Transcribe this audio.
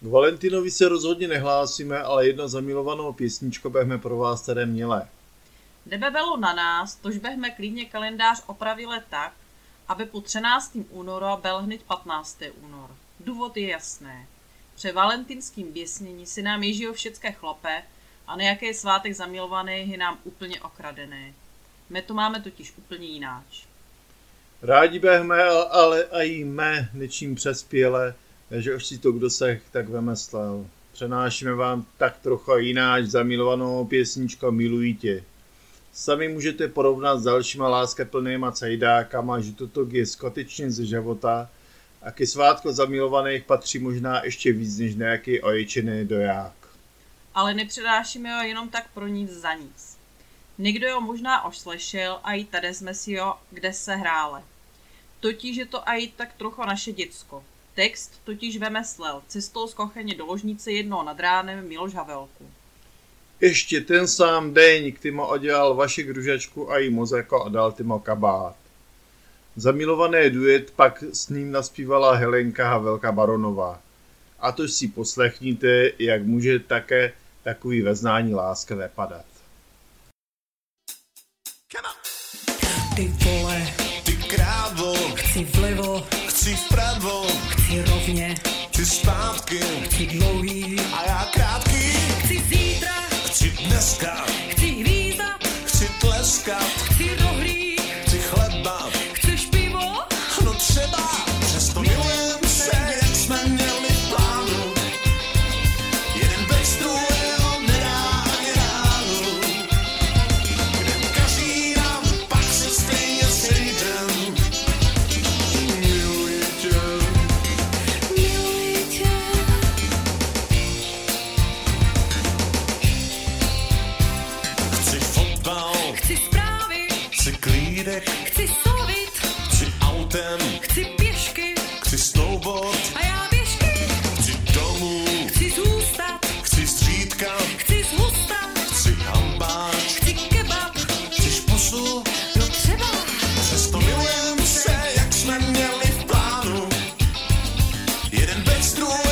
K Valentinovi se rozhodně nehlásíme, ale jedno zamilovanou písničko běhme pro vás tedy měle. Kdyby bylo na nás, tož bychme klidně kalendář opravili tak, aby po 13. únoru byl hned 15. únor. Důvod je jasný. Při valentinským běsnění si nám ježijou všetké chlape a nějaký svátek zamilovaný je nám úplně okradený. My to máme totiž úplně jináč. Rádi běhme, ale a jíme něčím přespěle, že už si to kdo se tak vymyslel. Přenášíme vám tak trochu jináč zamilovanou písničku Miluji tě. Sami můžete porovnat s dalšíma láskaplnýma cejdákama, že toto je skutečně ze života a ke svátku zamilovaných patří možná ještě víc než nějaký oječený doják. Ale nepředášíme ho jenom tak pro nic za nic. Někdo ho možná už slyšel a i tady jsme si ho kde se hráli. Totiž je to i tak trochu naše děcko. Text totiž vymyslel cestou z kocheně do ložnice jednoho nad ránem Miloš Havelku. Ještě ten sám deň, kdy mu odělal Vašek Ružačku a jí mozeko a dal mu kabát. Zamilovaný duet pak s ním naspívala Helenka Havelka Baronová. A to si poslechníte, jak může také takový veznání láska vypadat. Ty vole, ty krávo, chci vlevo, chci vpravo, chci rovně, chci zpátky chci dlouhý, a já krátký. chci zítra, Chci dneska, chci hvízat, chci tleskat, chci rohlík, chci chleba, chceš pivo, no třeba, přesto milujem se, jak jsme měli v plánu. Jeden bez druhého nedá ani ránu. Kde každý nám pak si stejně sejdem. Miluji tě. miluji tě. Chci fotbal, Chci zprávy, chci klídek, chci slavit, chci autem, chci pěšky chci snowboard, a já běžky, chci domů, chci zůstat, chci střídka, chci zhustat, chci hambáč, chci kebab, chceš pusu, no třeba, přesto milujem se, jak jsme měli v plánu. Jeden bez druhého